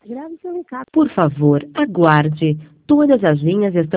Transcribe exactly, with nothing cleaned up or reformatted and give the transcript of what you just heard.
Grave seu recado. Por favor, aguarde. Todas as linhas estão